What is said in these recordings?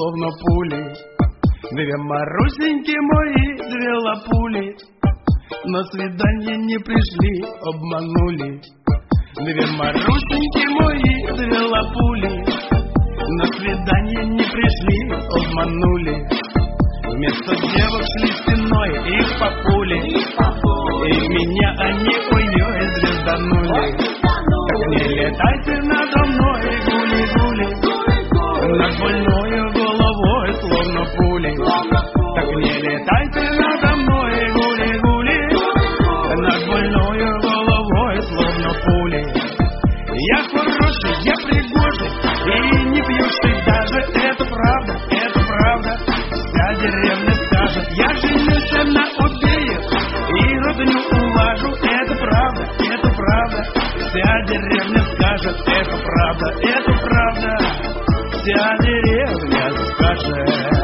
словно пули. Две Марусеньки мои, две лапули, на свидание не пришли, обманули. Две Марусеньки мои, две лапули, на свидание не пришли, обманули. Вместо девок шли стеной их папули, и меня они ой-ой звезданули. Так не летайте надо мной, гули-гули, над больною головой словно пули. Так не летайте надо мной, гули-гули, над больною головой словно пули. Я хороший, я пригожий и не пьющий даже, это правда, это правда. Вся деревня скажет, я женюсь на обеих и родню улажу, это правда, это правда. Вся деревня скажет, это правда, это правда. Вся деревня скажет.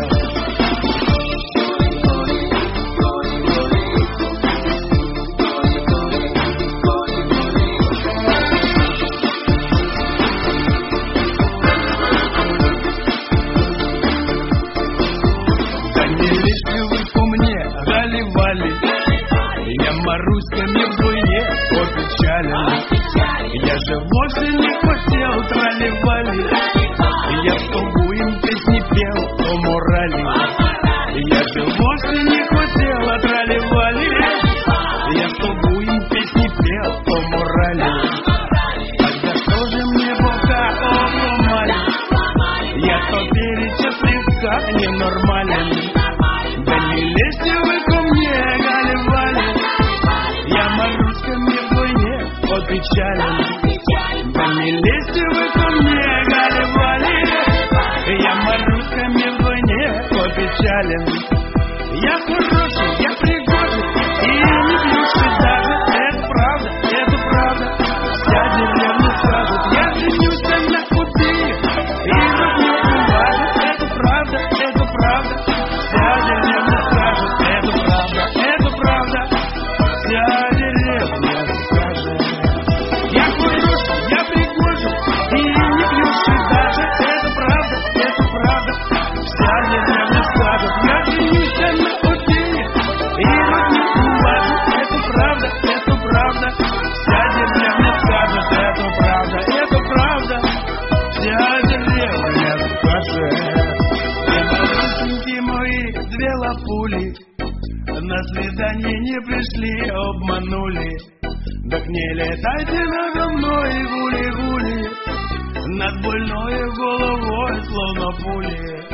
Я Маруськами вдвойне опечален. Я же вовсе не хотел трали-вали, я чтобы им песни пел о морали. Я же вовсе не хотел трали-вали, я чтобы им песни пел о морали. Тогда тоже мне бока обломали, я то переча слегка ненормален. Да не лезьте вы ко мне, Галя-Валя, я Маруськами вдвойне опечален. Да не лезьте вы ко мне, Галя-Валя, я Маруськами вдвойне опечален. Я хороший, я пригожий и не пьющий даже, это правда, это правда. Вся деревня скажет, я женюсь на убиях и родню улажу, это правда, это правда. Вся деревня скажет, это правда, это правда. Вся деревня скажет. Я хороший, я пригожий и не пьющий даже, это правда, это правда. Вся деревня скажет, я женюсь на убиях и родню улажу, это правда, это правда. Вся деревня скажет, это правда, это правда. Вся деревня скажет. Две лапули, на свидание не пришли, обманули. Так не летайте надо мной, гули-гули, над больной головой словно пули.